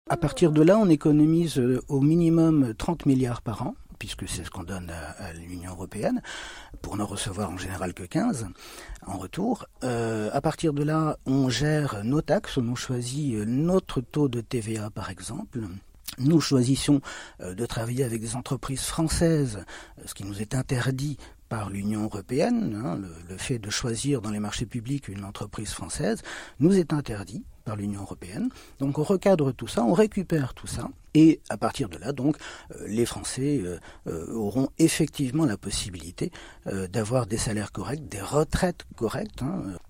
À partir de là, on économise au minimum 30 milliards par an, puisque c'est ce qu'on donne à l'Union européenne, pour n'en recevoir en général que 15 en retour. À partir de là, on gère nos taxes, on choisit notre taux de TVA par exemple. Nous choisissons de travailler avec des entreprises françaises, ce qui nous est interdit par l'Union européenne. Le fait de choisir dans les marchés publics une entreprise française nous est interdit par l'Union européenne. Donc on recadre tout ça, on récupère tout ça. Et à partir de là, donc, les Français auront effectivement la possibilité d'avoir des salaires corrects, des retraites correctes.